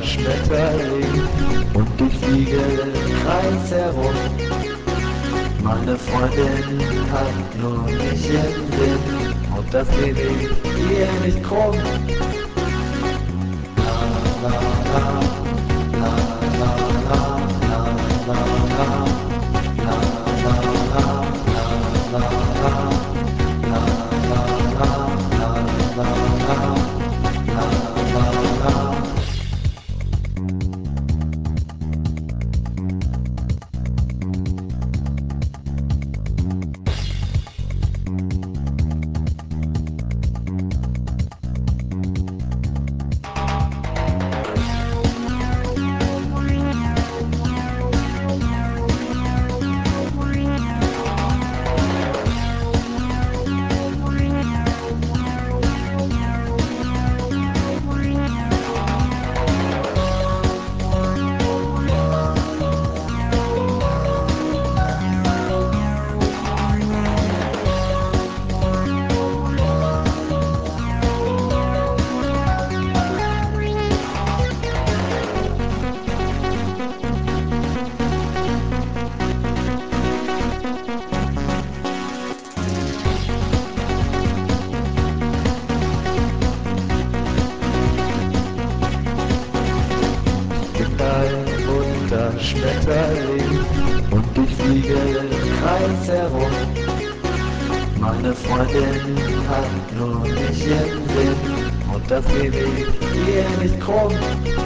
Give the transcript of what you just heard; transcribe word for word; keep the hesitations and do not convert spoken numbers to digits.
Schmetterling und ich fliege im Kreis herum. Meine Freundin hat nur mich im Sinn und das seh ich ihr nicht krumm. La la la, la la la, la la la, la la la, la la la, la la la, la la la, la la la. Ein bunter Schmetterling und ich fliege im Kreis herum. Meine Freundin hat nur mich im Sinn und das seh ich ihr nicht krumm.